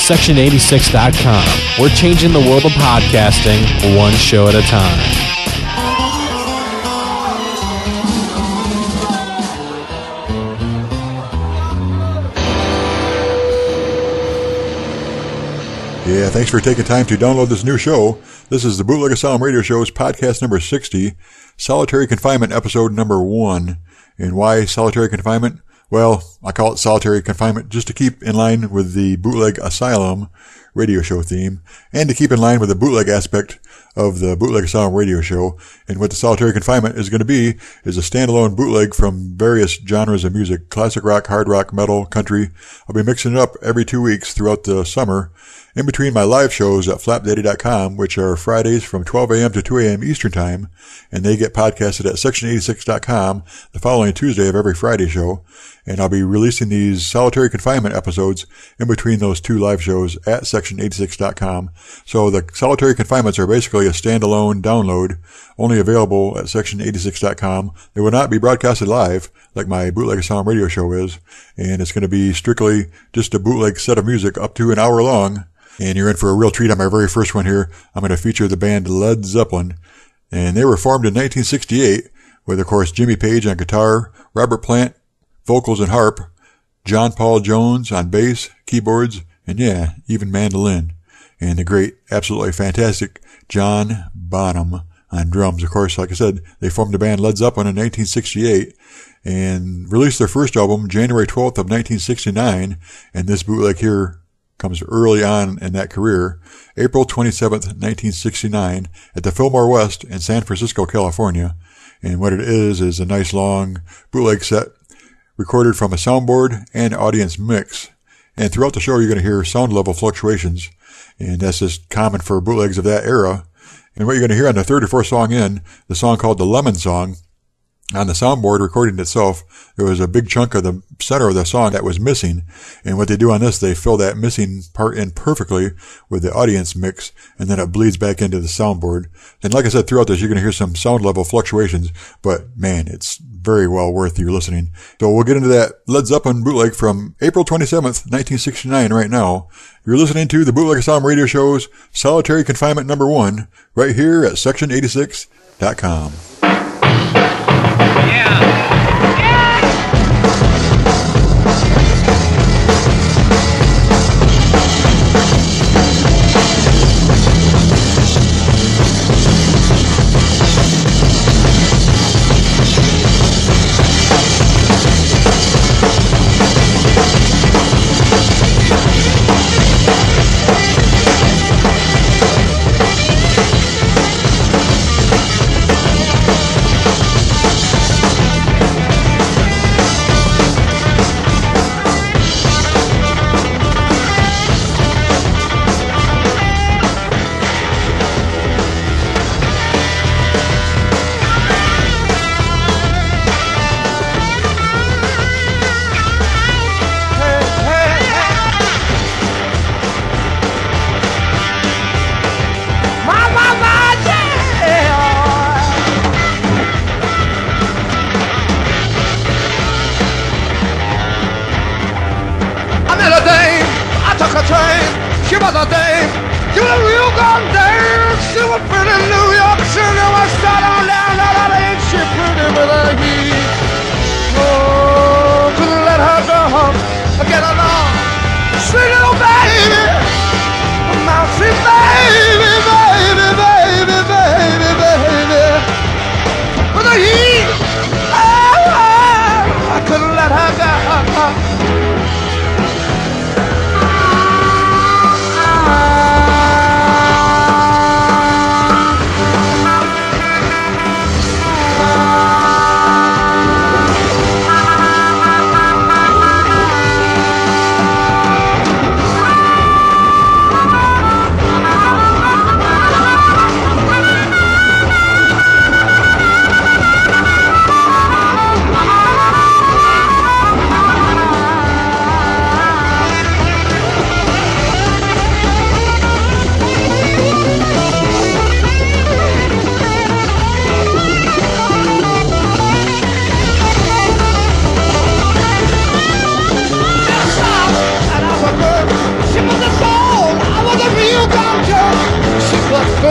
Section86.com. We're changing the world of podcasting one show at a time. Yeah, thanks for taking time to download this new show. This is the Bootleg Asylum Radio Show's podcast number 60, Solitary Confinement episode number 1. And why solitary confinement? Well, I call it solitary confinement just to keep in line with the Bootleg Asylum radio show theme and to keep in line with the bootleg aspect of the Bootleg Asylum radio show. And what the solitary confinement is going to be is a standalone bootleg from various genres of music, classic rock, hard rock, metal, country. I'll be mixing it up every 2 weeks throughout the summer in between my live shows at flapdaddy.com, which are Fridays from 12 a.m. to 2 a.m. Eastern Time, and they get podcasted at section86.com the following Tuesday of every Friday show. And I'll be releasing these solitary confinement episodes in between those two live shows at section86.com. So the solitary confinements are basically a standalone download, only available at section86.com. They will not be broadcasted live like my Bootleg Asylum radio show is, and it's going to be strictly just a bootleg set of music up to an hour long. And you're in for a real treat on my very first one here. I'm going to feature the band Led Zeppelin. And they were formed in 1968 with, of course, Jimmy Page on guitar, Robert Plant, vocals and harp, John Paul Jones on bass, keyboards, and yeah, even mandolin. And the great, absolutely fantastic John Bonham on drums. Of course, like I said, they formed the band Led Zeppelin in 1968 and released their first album January 12th of 1969. And this bootleg here comes early on in that career, April 27th, 1969, at the Fillmore West in San Francisco, California. And what it is a nice long bootleg set recorded from a soundboard and audience mix. And throughout the show, you're going to hear sound level fluctuations, and that's just common for bootlegs of that era. And what you're going to hear on the third or fourth song in, the song called The Lemon Song, on the soundboard recording itself, there was a big chunk of the center of the song that was missing. And what they do on this, they fill that missing part in perfectly with the audience mix, and then it bleeds back into the soundboard. And like I said, throughout this, you're going to hear some sound level fluctuations, but man, it's very well worth your listening. So we'll get into that Led Zeppelin bootleg from April 27th, 1969 right now. You're listening to the Bootleg Asylum radio show's Solitary Confinement number 1 right here at section86.com.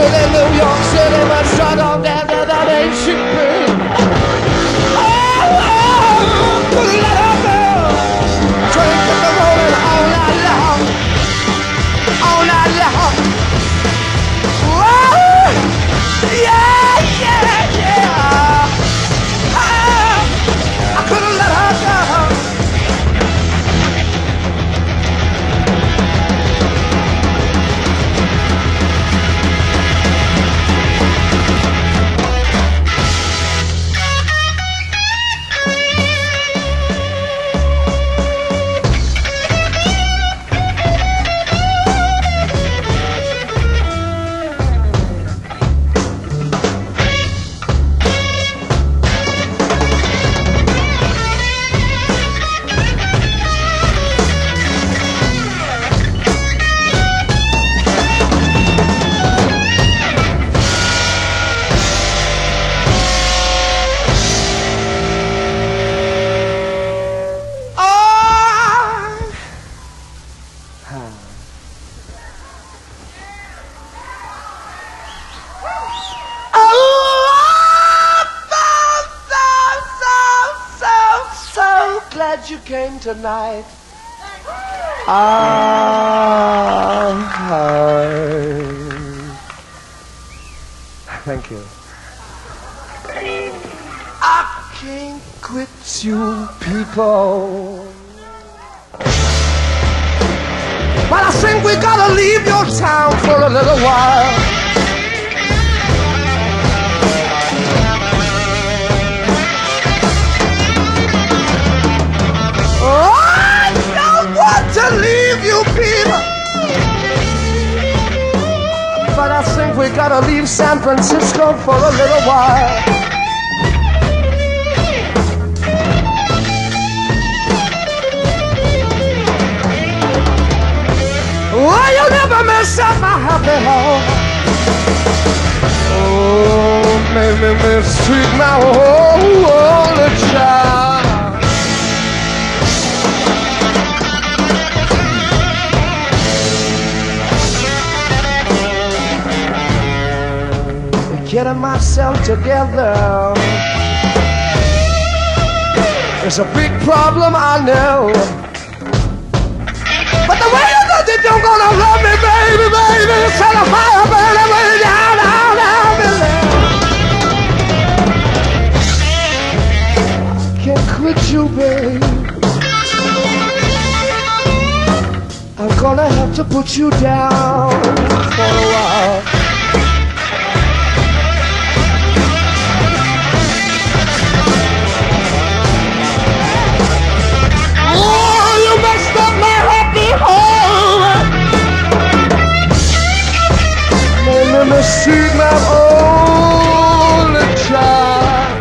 early New York City, but shut up that ain't shipping. Oh, couldn't let her go. Train kept the rolling all night long, all night long. Whoa, yeah, yeah, yeah. I couldn't let her go. You came tonight. Thank you. I can't quit you people, but I think we gotta leave your town for a little while. I don't want to leave you people, but I think we gotta leave San Francisco for a little while. Well, you never miss out my happy home. Oh, make me mistreat my only child. Getting myself together is a big problem, I know. But the way you know that you're gonna love me, baby, baby, set a fire burning way down, down, down, baby. I can't quit you, babe. I'm gonna have to put you down for a while. Let me see my only child.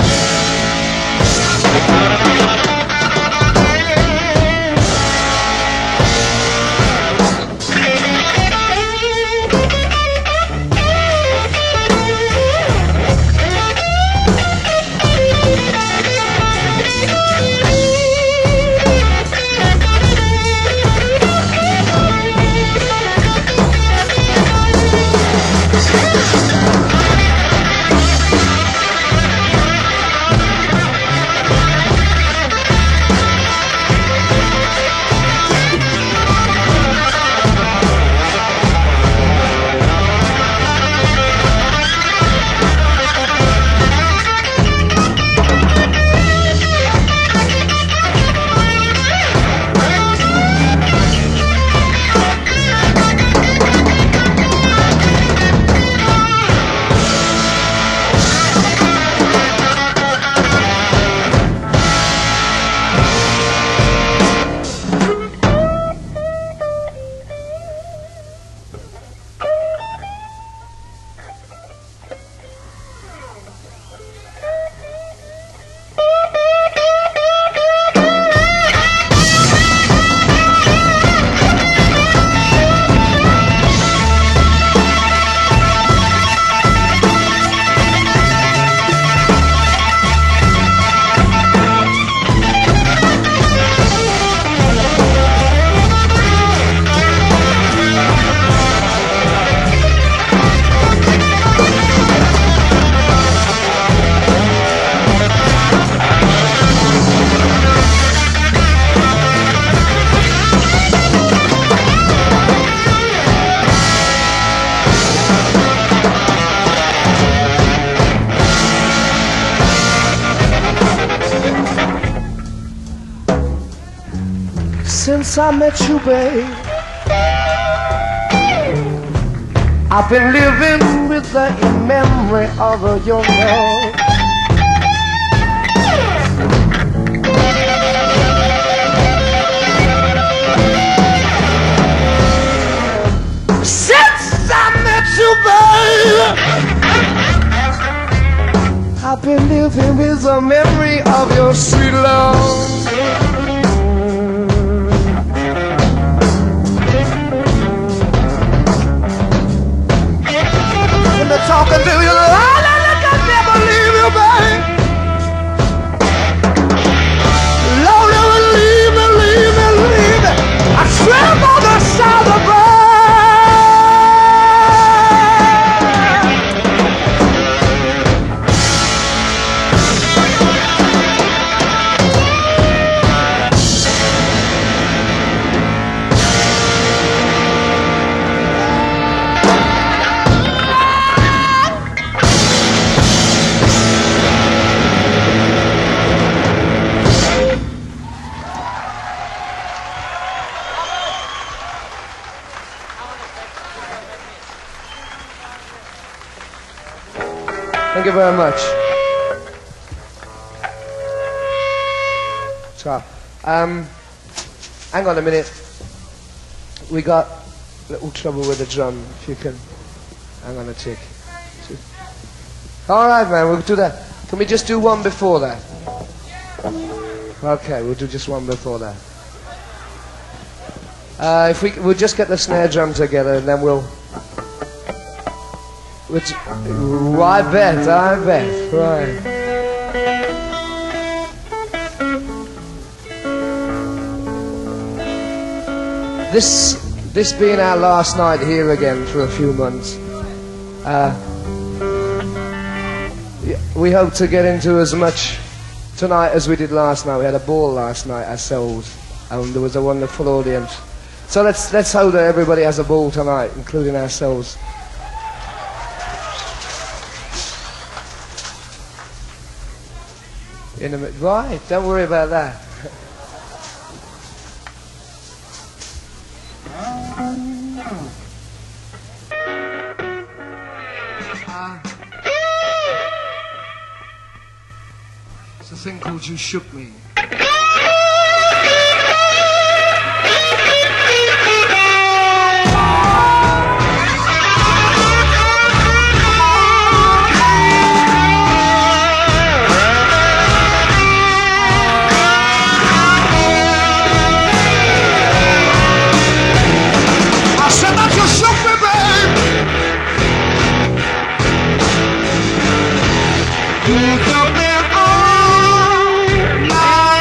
Since I met you, babe, I've been living with the memory of your love. Since I met you, babe, I've been living with the memory of your sweet love. Talking to you, I can never leave you, babe. Lord, you will leave me, leave me, leave me. I tremble on the side of the road. Thank you very much. So, hang on a minute. We got a little trouble with the drum. If you can hang on a tick. All right, man. We'll do that. Can we just do one before that? Okay, we'll do just one before that. If we'll just get the snare drum together, and then we'll. I bet, right. This being our last night here again for a few months, we hope to get into as much tonight as we did last night. We had a ball last night ourselves, and there was a wonderful audience. So let's hope that everybody has a ball tonight, including ourselves. Right, don't worry about that. It's a thing called You Shook Me. You took me all my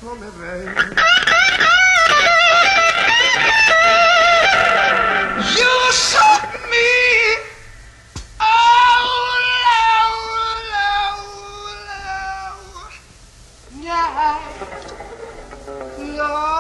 for me, baby. You shook me. Oh, Lord, yeah, Lord.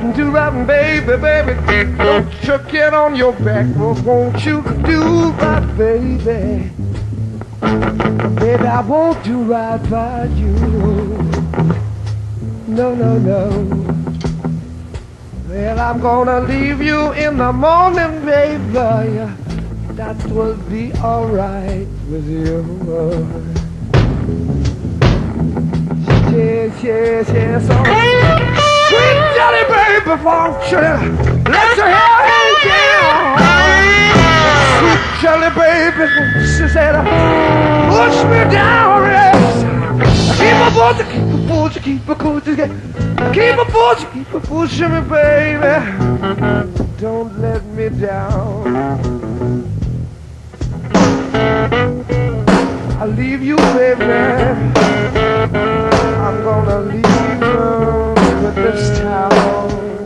right, baby, baby. Don't you get on your back, well, won't you do right, baby? Baby, I won't do right by you. No, no, no. Well, I'm gonna leave you in the morning, baby. That will be alright with you. Yes, yes, yes. Oh. Sweet jelly baby, won't you let your hair hang down? Sweet jelly baby, she said, push me down, yes. Keep a pushing, keep a pushing, keep a pushing, keep a pushing, keep a pushing me, baby. Don't let me down. I'll leave you, baby. I'm gonna leave you with this town.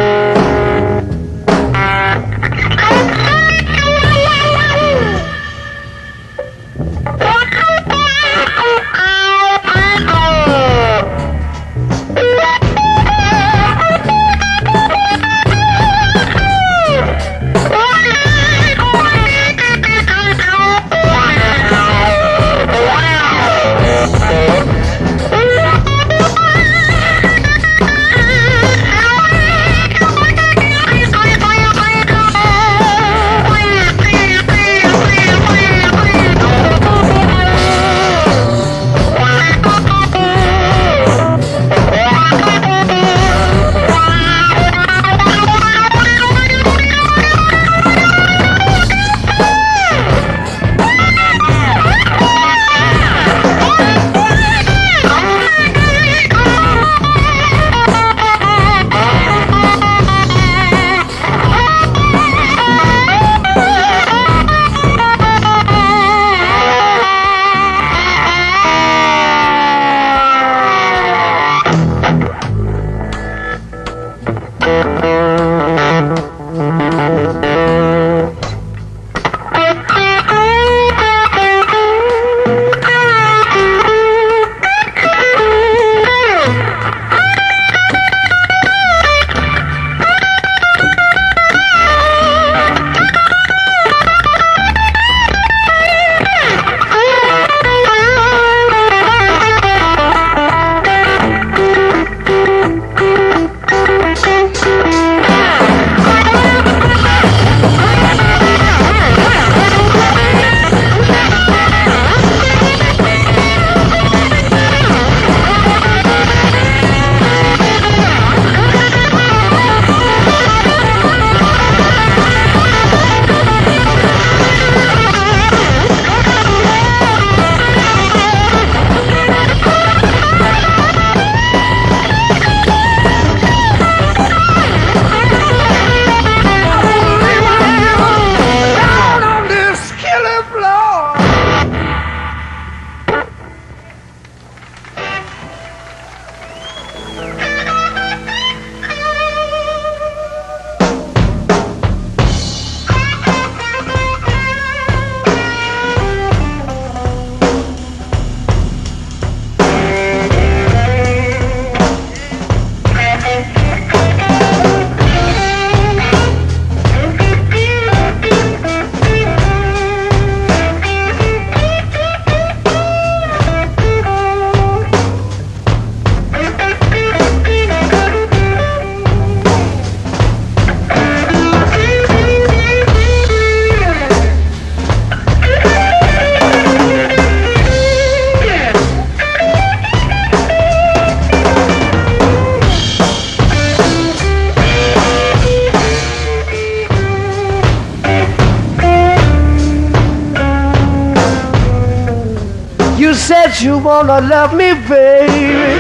You wanna love me, baby,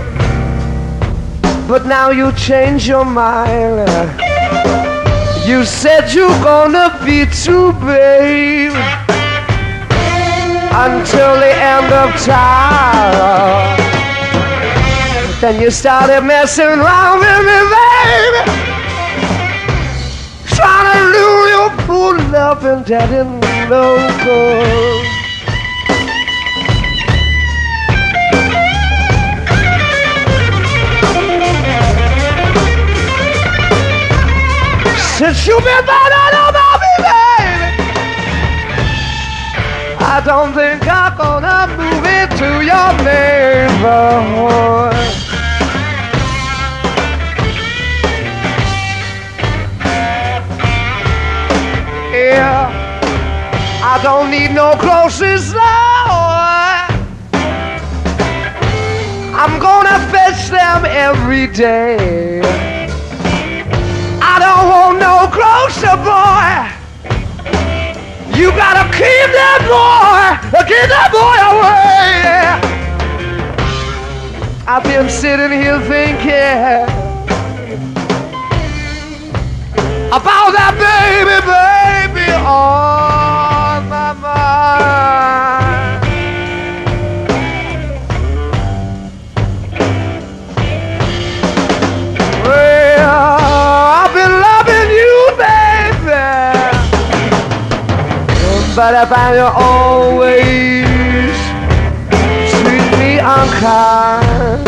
but now you change your mind. You said you're gonna be true, babe, until the end of time. Then you started messing around with me, baby, trying to lure your poor love, and that ain't no good. You've been bothering about me, baby. I don't think I'm gonna move into your neighborhood. Yeah, I don't need no closest Lord. I'm gonna fetch them every day. I don't want no closer, boy. You gotta keep that boy away. I've been sitting here thinking about that baby on my mind. Well, I've been loving you, baby, but I find you always treat me unkind.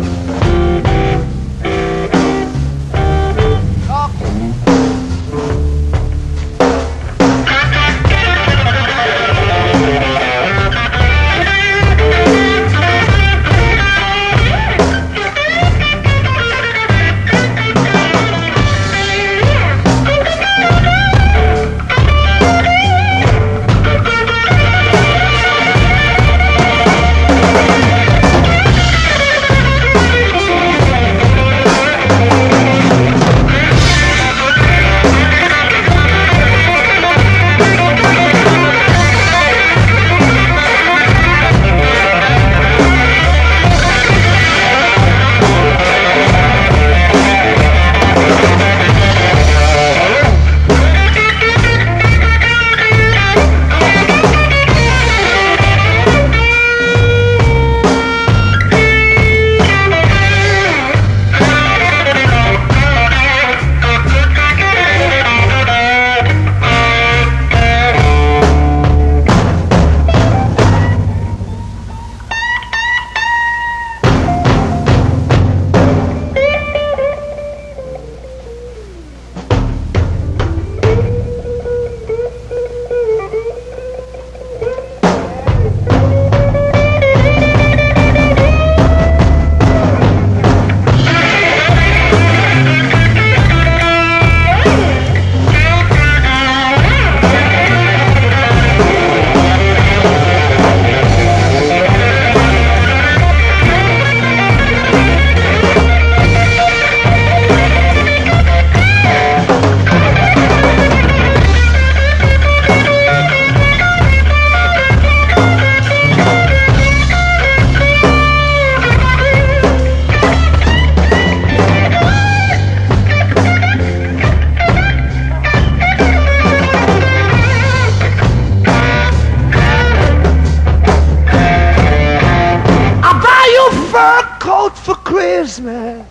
Christmas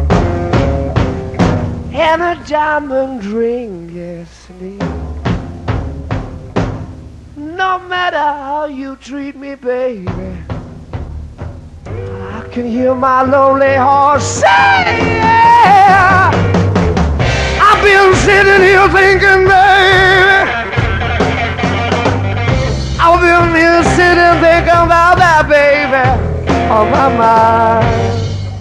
and a diamond ring, yes, indeed. No matter how you treat me, baby, I can hear my lonely heart say, yeah. I've been sitting here thinking, baby, I've been here sitting thinking about that baby on my mind.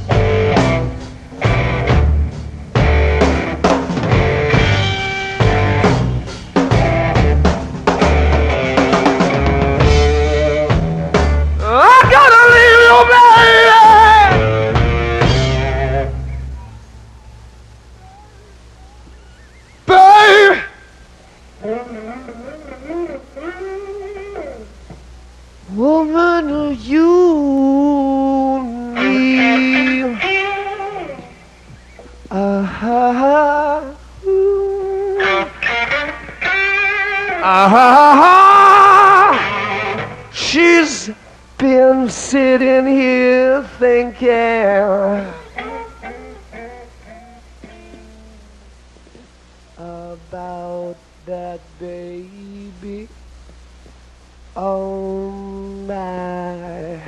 Woman, you need she's been sitting here thinking about that baby. Oh my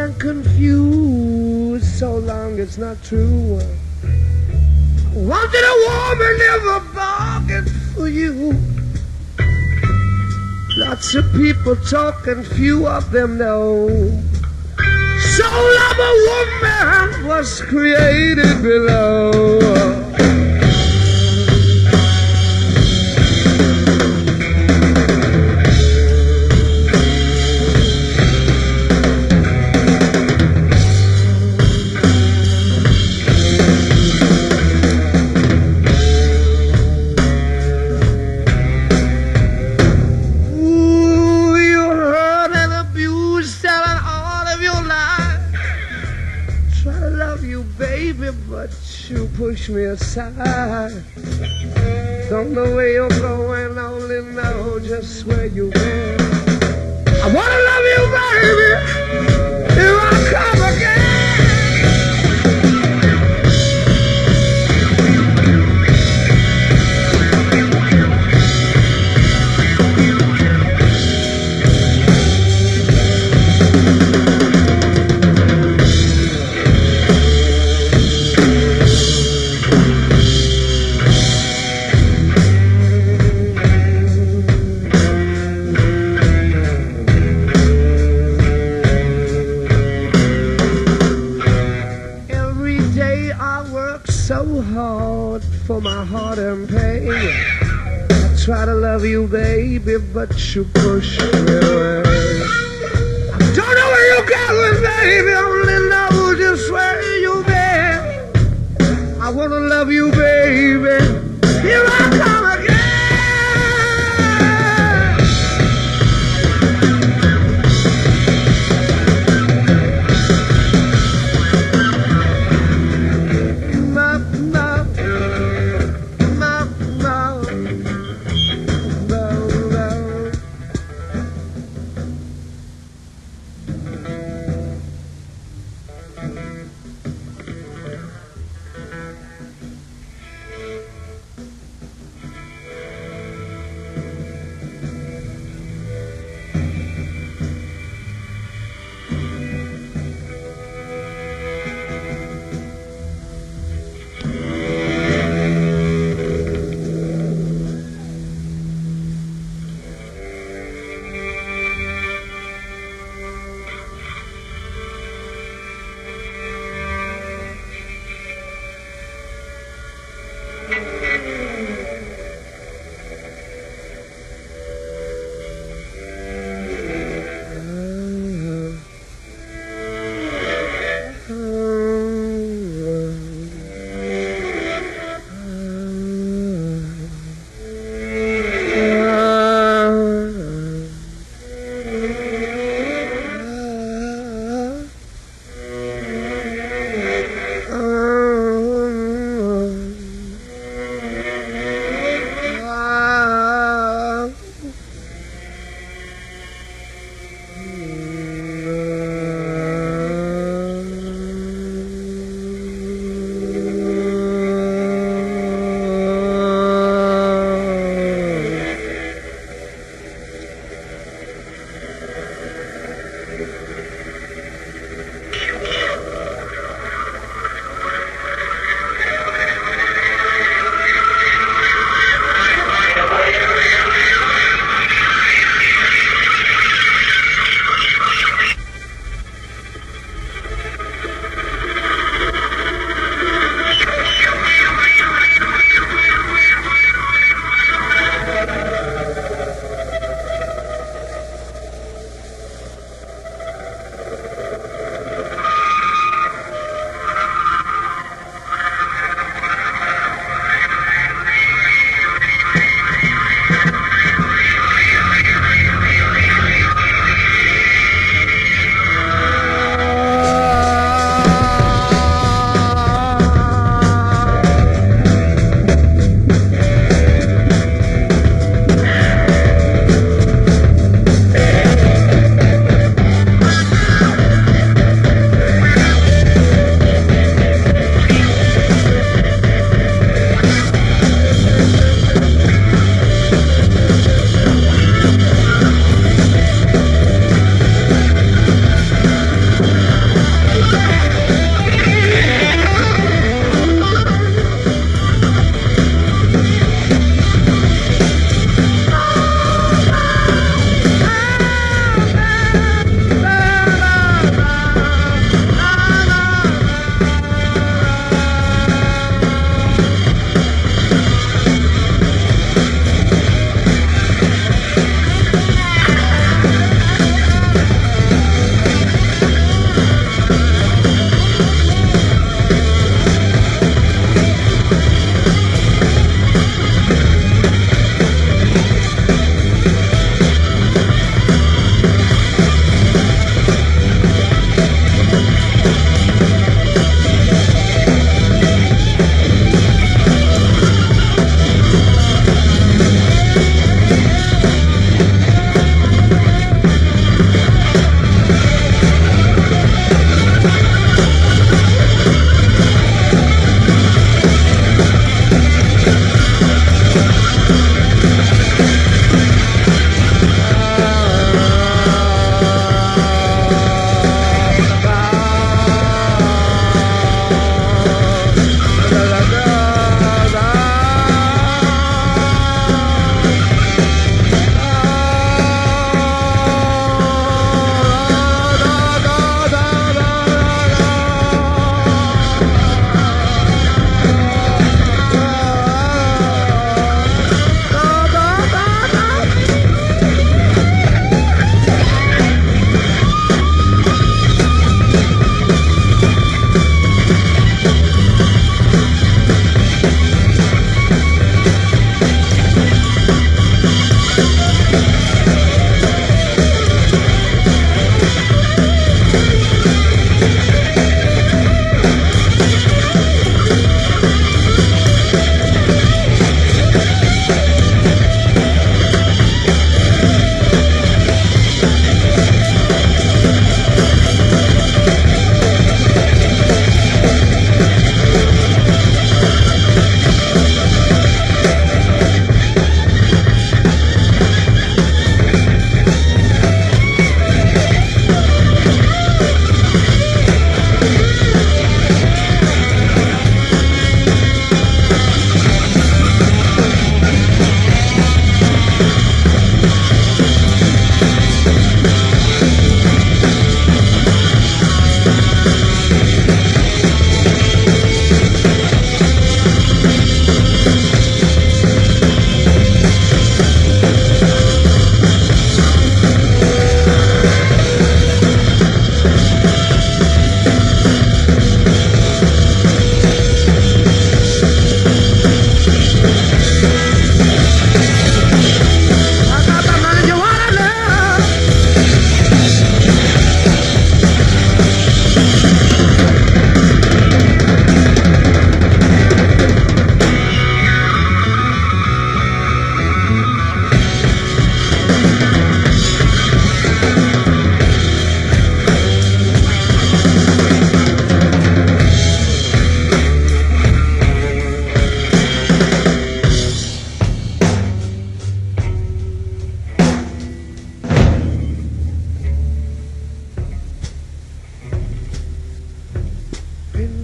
and confused so long it's not true. Wanted a woman, never bargained for you. Lots of people talk and few of them know. Soul of a woman was created below. You push me aside. Don't know where you're going, only know just where you've been. I wanna love you, baby, here I come again. For my heart and pain, I try to love you, baby, but you push me away. I don't know where you're going, baby, only know just where you've been. I wanna love you, baby, here I come again.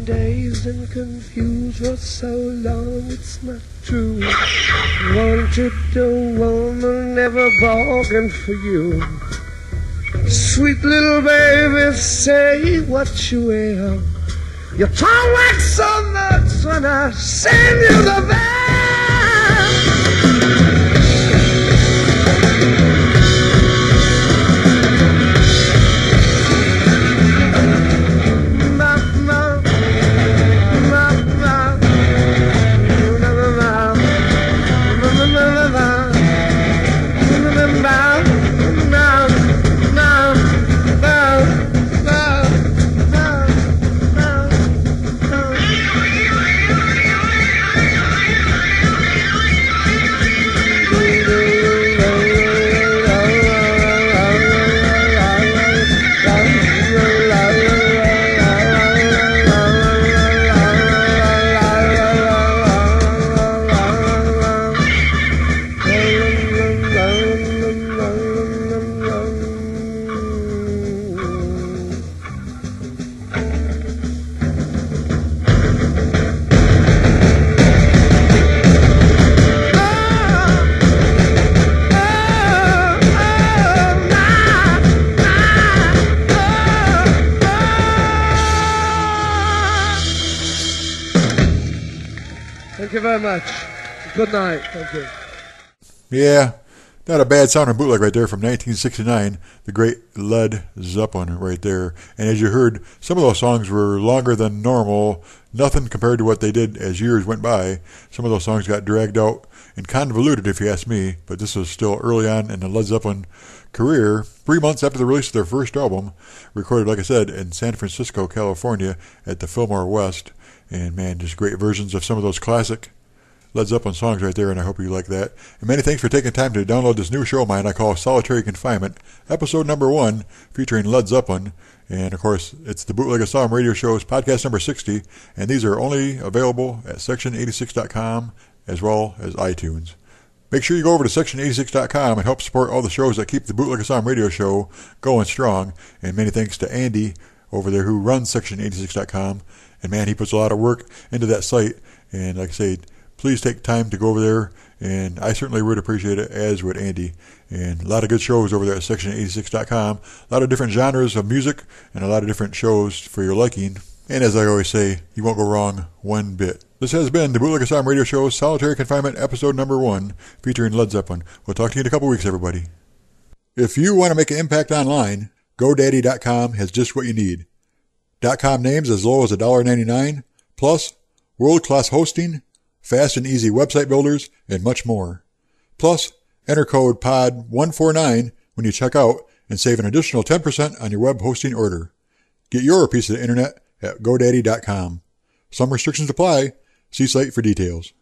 dazed and confused for so long, it's not true. Wanted a woman, never bargained for you. Sweet little baby, say what you will. Your tongue wax so nuts when I send you the bell. Thank you very much. Good night. Thank you. Yeah, not a bad sounding bootleg right there from 1969, the great Led Zeppelin right there. And as you heard, some of those songs were longer than normal, nothing compared to what they did as years went by. Some of those songs got dragged out and convoluted, if you ask me, but this was still early on in the Led Zeppelin career, 3 months after the release of their first album, recorded, like I said, in San Francisco, California at the Fillmore West. And man, just great versions of some of those classic Led Zeppelin songs right there, and I hope you like that. And many thanks for taking time to download this new show of mine I call Solitary Confinement, episode number 1, featuring Led Zeppelin. And of course, it's the Bootleg Asylum Radio Show's podcast number 60, and these are only available at section86.com as well as iTunes. Make sure you go over to section86.com and help support all the shows that keep the Bootleg Asylum Radio Show going strong. And many thanks to Andy over there who runs section86.com. And man, he puts a lot of work into that site. And like I say, please take time to go over there. And I certainly would appreciate it, as would Andy. And a lot of good shows over there at section86.com. A lot of different genres of music and a lot of different shows for your liking. And as I always say, you won't go wrong one bit. This has been the Bootleg Asylum Radio Show, Solitary Confinement, episode number 1, featuring Led Zeppelin. We'll talk to you in a couple weeks, everybody. If you want to make an impact online, GoDaddy.com has just what you need. .com names as low as $1.99, plus world-class hosting, fast and easy website builders, and much more. Plus, enter code POD149 when you check out and save an additional 10% on your web hosting order. Get your piece of the internet at GoDaddy.com. Some restrictions apply. See site for details.